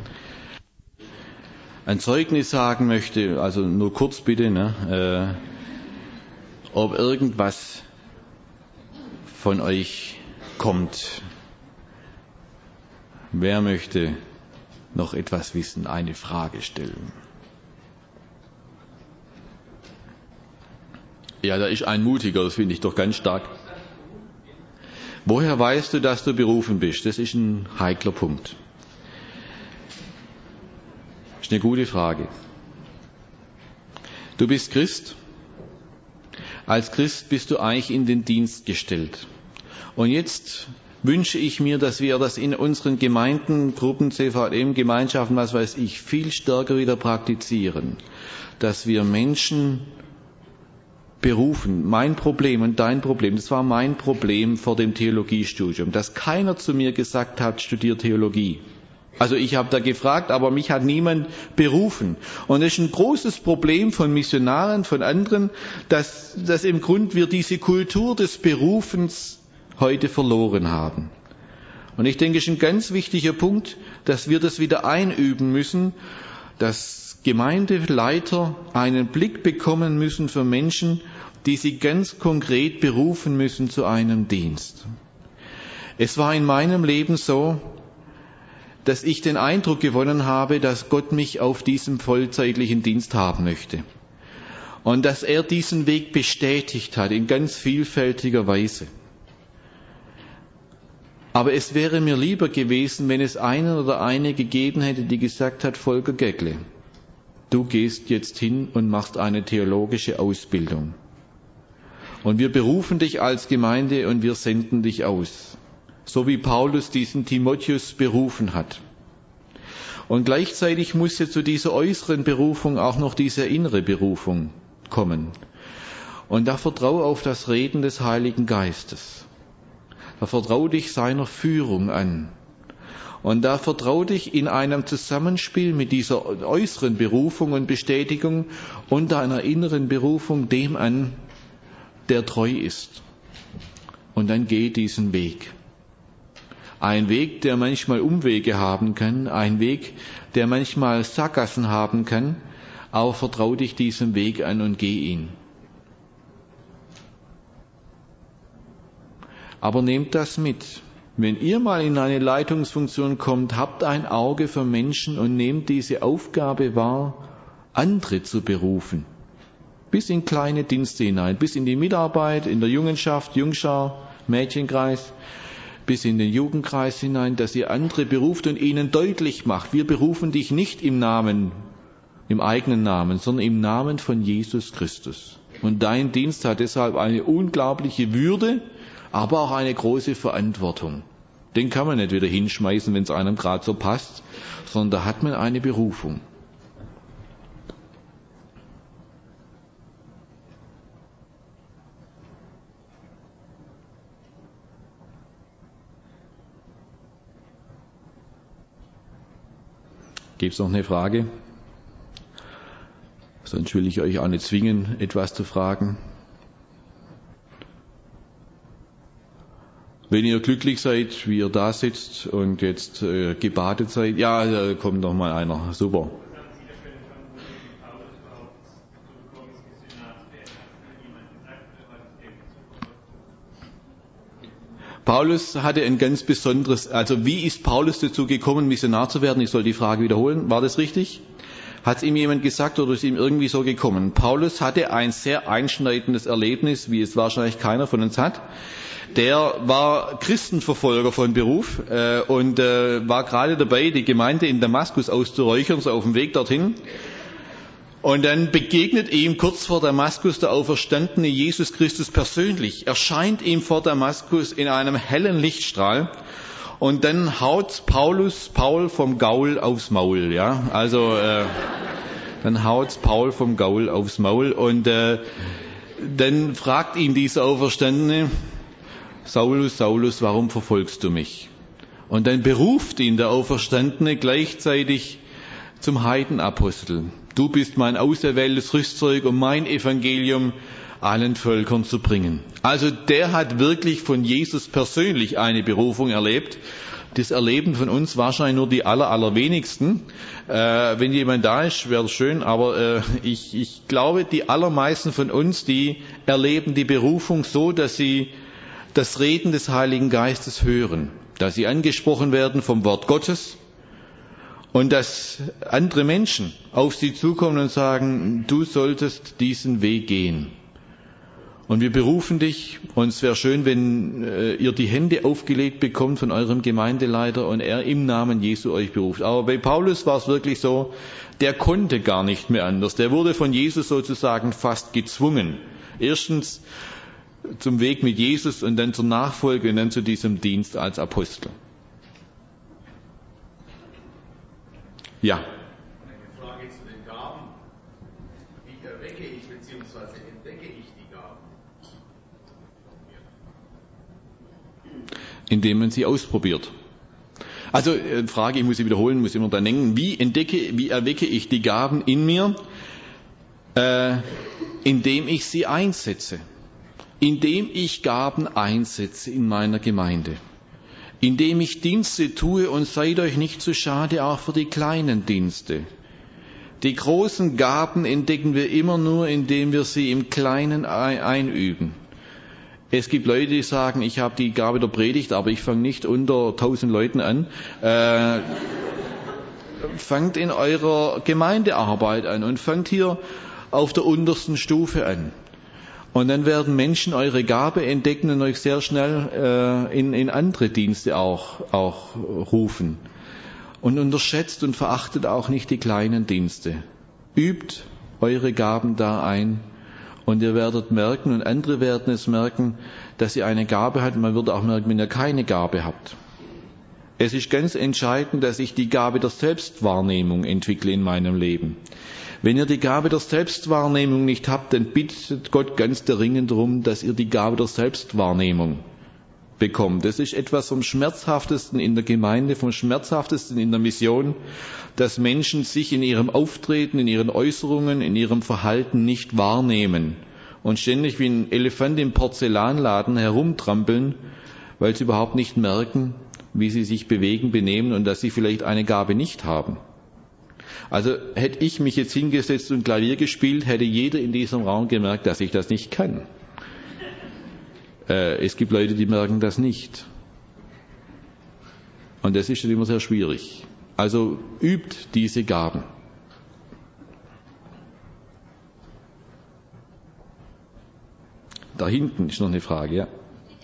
Ein Zeugnis sagen möchte, also nur kurz bitte, ne, äh, ob irgendwas von euch kommt. Wer möchte noch etwas wissen, eine Frage stellen? Ja, da ist ein Mutiger, das finde ich doch ganz stark. Woher weißt du, dass du berufen bist? Das ist ein heikler Punkt. Das ist eine gute Frage. Du bist Christ. Als Christ bist du eigentlich in den Dienst gestellt. Und jetzt wünsche ich mir, dass wir das in unseren Gemeinden, Gruppen, C V M, Gemeinschaften, was weiß ich, viel stärker wieder praktizieren. Dass wir Menschen berufen. Mein Problem und dein Problem, das war mein Problem vor dem Theologiestudium, dass keiner zu mir gesagt hat, studier Theologie. Also ich habe da gefragt, aber mich hat niemand berufen. Und das ist ein großes Problem von Missionaren, von anderen, dass, dass im Grunde wir diese Kultur des Berufens heute verloren haben. Und ich denke, es ist ein ganz wichtiger Punkt, dass wir das wieder einüben müssen, dass Gemeindeleiter einen Blick bekommen müssen für Menschen, die sie ganz konkret berufen müssen zu einem Dienst. Es war in meinem Leben so, dass ich den Eindruck gewonnen habe, dass Gott mich auf diesem vollzeitlichen Dienst haben möchte. Und dass er diesen Weg bestätigt hat in ganz vielfältiger Weise. Aber es wäre mir lieber gewesen, wenn es einen oder eine gegeben hätte, die gesagt hat, Volker Geckle, du gehst jetzt hin und machst eine theologische Ausbildung. Und wir berufen dich als Gemeinde und wir senden dich aus. So wie Paulus diesen Timotheus berufen hat. Und gleichzeitig musste zu dieser äußeren Berufung auch noch diese innere Berufung kommen. Und da vertraue auf das Reden des Heiligen Geistes. Da vertrau dich seiner Führung an. Und da vertrau dich in einem Zusammenspiel mit dieser äußeren Berufung und Bestätigung und deiner inneren Berufung dem an, der treu ist. Und dann geh diesen Weg. Ein Weg, der manchmal Umwege haben kann, ein Weg, der manchmal Sackgassen haben kann, aber vertrau dich diesem Weg an und geh ihn. Aber nehmt das mit. Wenn ihr mal in eine Leitungsfunktion kommt, habt ein Auge für Menschen und nehmt diese Aufgabe wahr, andere zu berufen. Bis in kleine Dienste hinein, bis in die Mitarbeit, in der Jungenschaft, Jungschar, Mädchenkreis, bis in den Jugendkreis hinein, dass ihr andere beruft und ihnen deutlich macht, wir berufen dich nicht im Namen, im eigenen Namen, sondern im Namen von Jesus Christus. Und dein Dienst hat deshalb eine unglaubliche Würde, aber auch eine große Verantwortung. Den kann man nicht wieder hinschmeißen, wenn es einem gerade so passt, sondern da hat man eine Berufung. Gibt es noch eine Frage? Sonst will ich euch auch nicht zwingen, etwas zu fragen. Wenn ihr glücklich seid, wie ihr da sitzt und jetzt äh, gebadet seid, ja, da kommt noch mal einer. Super. Paulus hatte ein ganz besonderes, also wie ist Paulus dazu gekommen, Missionar zu werden? Ich soll die Frage wiederholen. War das richtig? Hat es ihm jemand gesagt oder ist ihm irgendwie so gekommen? Paulus hatte ein sehr einschneidendes Erlebnis, wie es wahrscheinlich keiner von uns hat. Der war Christenverfolger von Beruf äh, und äh, war gerade dabei, die Gemeinde in Damaskus auszuräuchern, so auf dem Weg dorthin. Und dann begegnet ihm kurz vor Damaskus der auferstandene Jesus Christus persönlich, erscheint ihm vor Damaskus in einem hellen Lichtstrahl und dann haut Paulus Paul vom Gaul aufs Maul, ja, also äh, dann haut Paul vom Gaul aufs Maul und äh, dann fragt ihn dieser Auferstandene, Saulus, Saulus, warum verfolgst du mich? Und dann beruft ihn der Auferstandene gleichzeitig zum Heidenapostel. Du bist mein auserwähltes Rüstzeug, um mein Evangelium allen Völkern zu bringen. Also der hat wirklich von Jesus persönlich eine Berufung erlebt. Das erleben von uns wahrscheinlich nur die aller, allerwenigsten. Äh, wenn jemand da ist, wäre es schön, aber äh, ich, ich glaube, die allermeisten von uns, die erleben die Berufung so, dass sie das Reden des Heiligen Geistes hören, dass sie angesprochen werden vom Wort Gottes und dass andere Menschen auf sie zukommen und sagen, du solltest diesen Weg gehen. Und wir berufen dich, und es wäre schön, wenn äh, ihr die Hände aufgelegt bekommt von eurem Gemeindeleiter und er im Namen Jesu euch beruft. Aber bei Paulus war es wirklich so, der konnte gar nicht mehr anders. Der wurde von Jesus sozusagen fast gezwungen. Erstens zum Weg mit Jesus und dann zur Nachfolge und dann zu diesem Dienst als Apostel. Ja. Eine Frage zu den Gaben. Wie erwecke ich bzw. entdecke ich die Gaben? Indem man sie ausprobiert. Also äh, Frage, ich muss sie wiederholen, muss immer dran denken. Wie entdecke, wie erwecke ich die Gaben in mir? Äh, indem ich sie einsetze. Indem ich Gaben einsetze in meiner Gemeinde. Indem ich Dienste tue und seid euch nicht zu schade auch für die kleinen Dienste. Die großen Gaben entdecken wir immer nur, indem wir sie im Kleinen einüben. Es gibt Leute, die sagen, ich habe die Gabe der Predigt, aber ich fange nicht unter tausend Leuten an. Äh, fangt in eurer Gemeindearbeit an und fangt hier auf der untersten Stufe an. Und dann werden Menschen eure Gabe entdecken und euch sehr schnell äh, in, in andere Dienste auch, auch rufen. Und unterschätzt und verachtet auch nicht die kleinen Dienste. Übt eure Gaben da ein und ihr werdet merken und andere werden es merken, dass ihr eine Gabe habt. Man wird auch merken, wenn ihr keine Gabe habt. Es ist ganz entscheidend, dass ich die Gabe der Selbstwahrnehmung entwickle in meinem Leben. Wenn ihr die Gabe der Selbstwahrnehmung nicht habt, dann bittet Gott ganz dringend darum, dass ihr die Gabe der Selbstwahrnehmung bekommen. Das ist etwas vom Schmerzhaftesten in der Gemeinde, vom Schmerzhaftesten in der Mission, dass Menschen sich in ihrem Auftreten, in ihren Äußerungen, in ihrem Verhalten nicht wahrnehmen und ständig wie ein Elefant im Porzellanladen herumtrampeln, weil sie überhaupt nicht merken, wie sie sich bewegen, benehmen und dass sie vielleicht eine Gabe nicht haben. Also hätte ich mich jetzt hingesetzt und Klavier gespielt, hätte jeder in diesem Raum gemerkt, dass ich das nicht kann. Äh, es gibt Leute, die merken das nicht. Und das ist dann immer sehr schwierig. Also übt diese Gaben. Da hinten ist noch eine Frage, ja.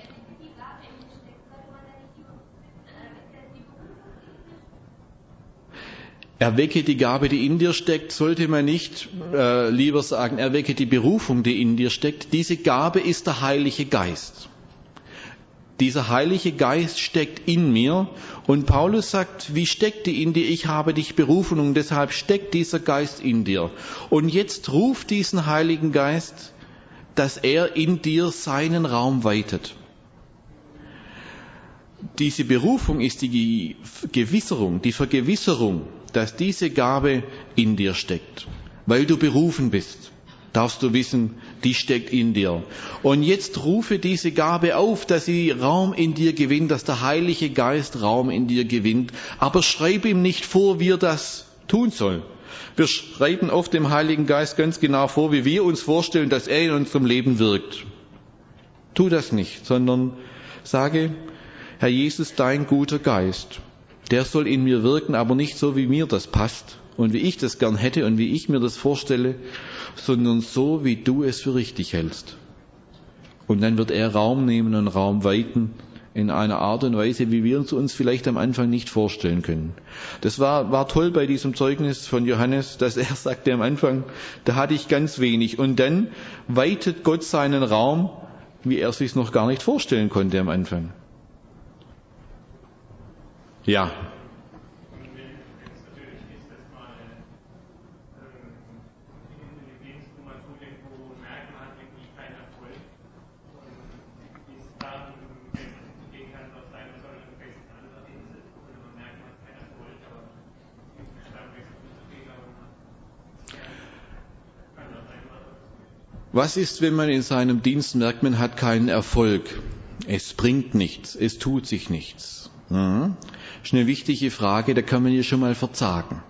Erwecke die Gabe, die in dir steckt, sollte man nicht äh, lieber sagen, erwecke die Berufung, die in dir steckt. Diese Gabe ist der Heilige Geist. Dieser Heilige Geist steckt in mir und Paulus sagt, wie steckt die in dir? Ich habe dich berufen und deshalb steckt dieser Geist in dir. Und jetzt ruf diesen Heiligen Geist, dass er in dir seinen Raum weitet. Diese Berufung ist die Gewisserung, die Vergewisserung, dass diese Gabe in dir steckt. Weil du berufen bist, darfst du wissen, die steckt in dir. Und jetzt rufe diese Gabe auf, dass sie Raum in dir gewinnt, dass der Heilige Geist Raum in dir gewinnt. Aber schreib ihm nicht vor, wie er das tun soll. Wir schreiben oft dem Heiligen Geist ganz genau vor, wie wir uns vorstellen, dass er in unserem Leben wirkt. Tu das nicht, sondern sage, Herr Jesus, dein guter Geist, der soll in mir wirken, aber nicht so, wie mir das passt und wie ich das gern hätte und wie ich mir das vorstelle, sondern so, wie du es für richtig hältst. Und dann wird er Raum nehmen und Raum weiten in einer Art und Weise, wie wir uns uns vielleicht am Anfang nicht vorstellen können. Das war, war toll bei diesem Zeugnis von Johannes, dass er sagte am Anfang, da hatte ich ganz wenig. Und dann weitet Gott seinen Raum, wie er sich noch gar nicht vorstellen konnte am Anfang. Ja. Was ist, wenn man in seinem Dienst merkt, man hat keinen Erfolg? Es bringt nichts, es tut sich nichts. Mhm. Das ist eine wichtige Frage, da kann man hier schon mal verzagen.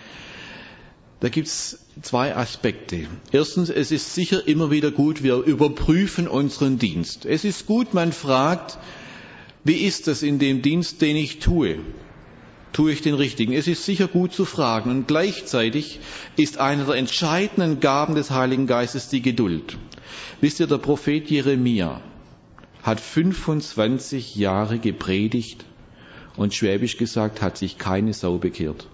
Da gibt es zwei Aspekte. Erstens, es ist sicher immer wieder gut, wir überprüfen unseren Dienst. Es ist gut, man fragt, wie ist das in dem Dienst, den ich tue? Tue ich den richtigen? Es ist sicher gut zu fragen. Und gleichzeitig ist eine der entscheidenden Gaben des Heiligen Geistes die Geduld. Wisst ihr, der Prophet Jeremia hat fünfundzwanzig Jahre gepredigt und schwäbisch gesagt, hat sich keine Sau bekehrt.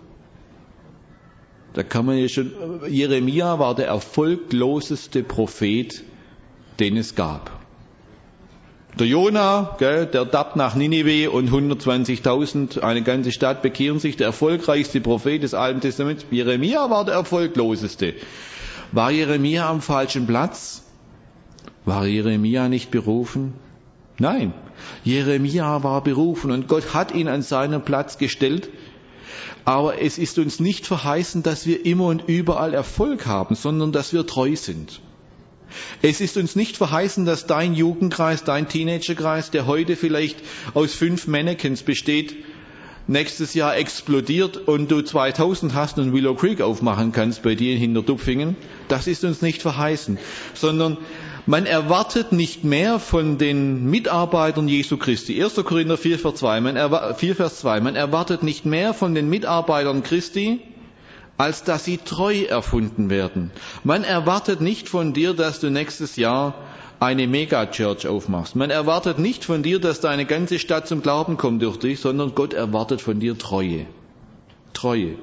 Da kann man ja schon, Jeremia war der erfolgloseste Prophet, den es gab. Der Jona, gell, der dappt nach Ninive und hundertzwanzigtausend, eine ganze Stadt bekehren sich, der erfolgreichste Prophet des Alten Testaments. Jeremia war der erfolgloseste. War Jeremia am falschen Platz? War Jeremia nicht berufen? Nein, Jeremia war berufen und Gott hat ihn an seinen Platz gestellt. Aber es ist uns nicht verheißen, dass wir immer und überall Erfolg haben, sondern dass wir treu sind. Es ist uns nicht verheißen, dass dein Jugendkreis, dein Teenagerkreis, der heute vielleicht aus fünf Mannequins besteht, nächstes Jahr explodiert und du zweitausend hast und Willow Creek aufmachen kannst bei dir in Hinterdupfingen. Das ist uns nicht verheißen, sondern man erwartet nicht mehr von den Mitarbeitern Jesu Christi. erster Korinther vier, Vers zwei. Man, erwa- vier, Vers zwei. Man erwartet nicht mehr von den Mitarbeitern Christi, als dass sie treu erfunden werden. Man erwartet nicht von dir, dass du nächstes Jahr eine Megachurch aufmachst. Man erwartet nicht von dir, dass deine ganze Stadt zum Glauben kommt durch dich, sondern Gott erwartet von dir Treue. Treue.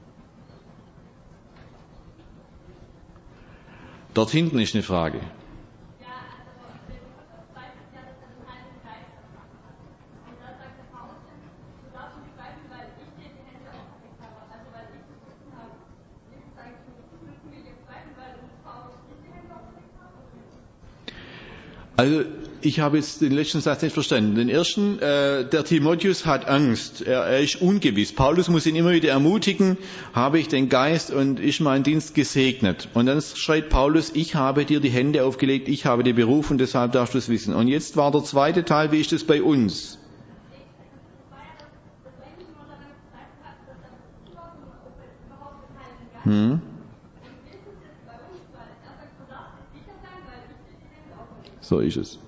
Dort hinten ist eine Frage. Also ich habe jetzt den letzten Satz nicht verstanden. Den ersten, äh, der Timotheus hat Angst, er, er ist ungewiss. Paulus muss ihn immer wieder ermutigen, habe ich den Geist und ist mein Dienst gesegnet. Und dann schreit Paulus, ich habe dir die Hände aufgelegt, ich habe dir berufen, deshalb darfst du es wissen. Und jetzt war der zweite Teil, wie ist es bei uns? Hm? So ist es.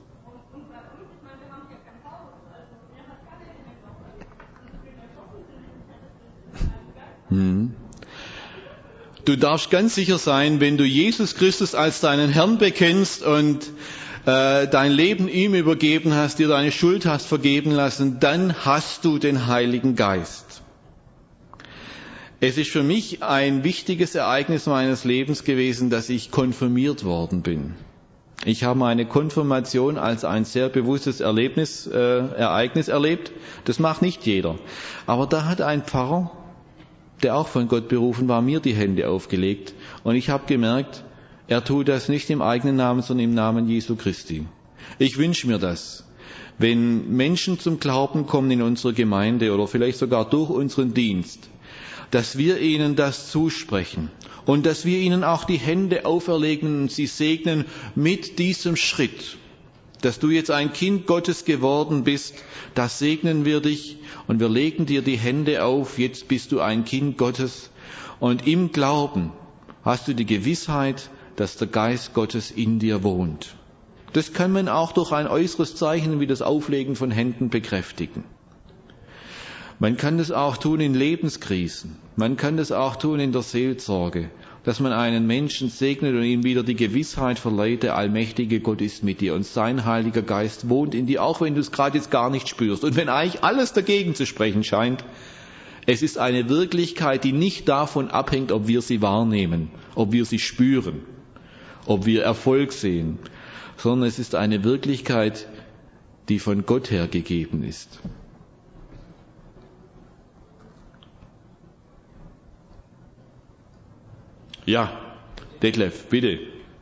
Hm. Du darfst ganz sicher sein, wenn du Jesus Christus als deinen Herrn bekennst und äh, dein Leben ihm übergeben hast, dir deine Schuld hast vergeben lassen, dann hast du den Heiligen Geist. Es ist für mich ein wichtiges Ereignis meines Lebens gewesen, dass ich konfirmiert worden bin. Ich habe meine Konfirmation als ein sehr bewusstes Erlebnis, äh, Ereignis erlebt. Das macht nicht jeder. Aber da hat ein Pfarrer, der auch von Gott berufen war, mir die Hände aufgelegt. Und ich habe gemerkt, er tut das nicht im eigenen Namen, sondern im Namen Jesu Christi. Ich wünsche mir das. Wenn Menschen zum Glauben kommen in unserer Gemeinde oder vielleicht sogar durch unseren Dienst, dass wir ihnen das zusprechen und dass wir ihnen auch die Hände auferlegen und sie segnen mit diesem Schritt. Dass du jetzt ein Kind Gottes geworden bist, das segnen wir dich und wir legen dir die Hände auf, jetzt bist du ein Kind Gottes und im Glauben hast du die Gewissheit, dass der Geist Gottes in dir wohnt. Das kann man auch durch ein äußeres Zeichen wie das Auflegen von Händen bekräftigen. Man kann das auch tun in Lebenskrisen. Man kann das auch tun in der Seelsorge, dass man einen Menschen segnet und ihm wieder die Gewissheit verleiht, der allmächtige Gott ist mit dir und sein Heiliger Geist wohnt in dir, auch wenn du es gerade jetzt gar nicht spürst. Und wenn eigentlich alles dagegen zu sprechen scheint, es ist eine Wirklichkeit, die nicht davon abhängt, ob wir sie wahrnehmen, ob wir sie spüren, ob wir Erfolg sehen, sondern es ist eine Wirklichkeit, die von Gott her gegeben ist. Ja, Detlef, bitte.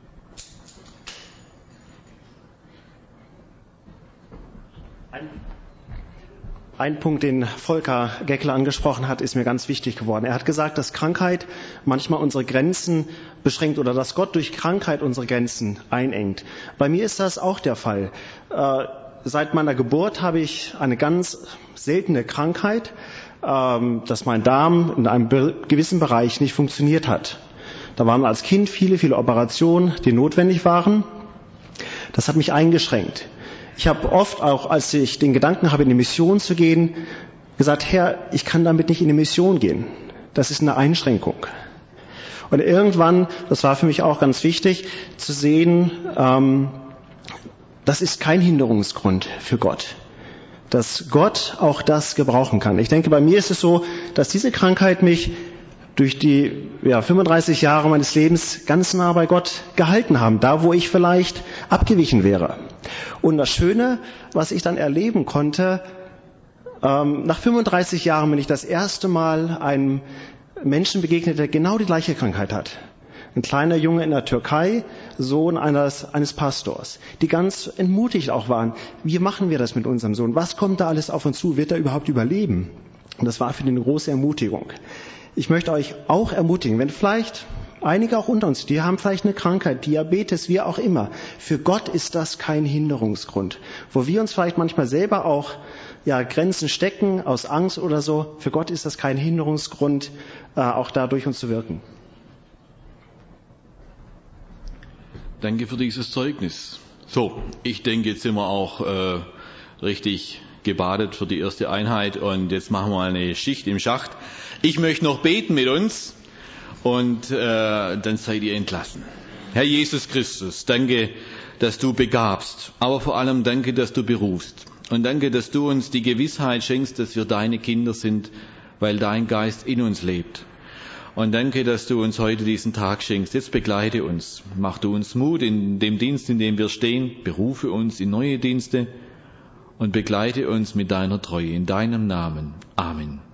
Ein, ein Punkt, den Volker Geckle angesprochen hat, ist mir ganz wichtig geworden. Er hat gesagt, dass Krankheit manchmal unsere Grenzen beschränkt oder dass Gott durch Krankheit unsere Grenzen einengt. Bei mir ist das auch der Fall. Äh, seit meiner Geburt habe ich eine ganz seltene Krankheit, äh, dass mein Darm in einem be- gewissen Bereich nicht funktioniert hat. Da waren als Kind viele, viele Operationen, die notwendig waren. Das hat mich eingeschränkt. Ich habe oft auch, als ich den Gedanken habe, in die Mission zu gehen, gesagt, Herr, ich kann damit nicht in die Mission gehen. Das ist eine Einschränkung. Und irgendwann, das war für mich auch ganz wichtig, zu sehen, ähm, das ist kein Hinderungsgrund für Gott. Dass Gott auch das gebrauchen kann. Ich denke, bei mir ist es so, dass diese Krankheit mich durch die ja, fünfunddreißig Jahre meines Lebens ganz nah bei Gott gehalten haben, da wo ich vielleicht abgewichen wäre. Und das Schöne, was ich dann erleben konnte, ähm, nach fünfunddreißig Jahren bin ich das erste Mal einem Menschen begegnet, der genau die gleiche Krankheit hat. Ein kleiner Junge in der Türkei, Sohn eines, eines Pastors, die ganz entmutigt auch waren. Wie machen wir das mit unserem Sohn? Was kommt da alles auf uns zu? Wird er überhaupt überleben? Und das war für ihn eine große Ermutigung. Ich möchte euch auch ermutigen, wenn vielleicht einige auch unter uns, die haben vielleicht eine Krankheit, Diabetes, wie auch immer. Für Gott ist das kein Hinderungsgrund. Wo wir uns vielleicht manchmal selber auch ja, Grenzen stecken, aus Angst oder so, für Gott ist das kein Hinderungsgrund, äh, auch da durch uns zu wirken. Danke für dieses Zeugnis. So, ich denke, jetzt sind wir auch äh, richtig gebadet für die erste Einheit und jetzt machen wir eine Schicht im Schacht. Ich möchte noch beten mit uns und äh, dann seid ihr entlassen. Herr Jesus Christus, danke, dass du begabst, aber vor allem danke, dass du berufst. Und danke, dass du uns die Gewissheit schenkst, dass wir deine Kinder sind, weil dein Geist in uns lebt. Und danke, dass du uns heute diesen Tag schenkst. Jetzt begleite uns, mach du uns Mut in dem Dienst, in dem wir stehen, berufe uns in neue Dienste und begleite uns mit deiner Treue. In deinem Namen. Amen.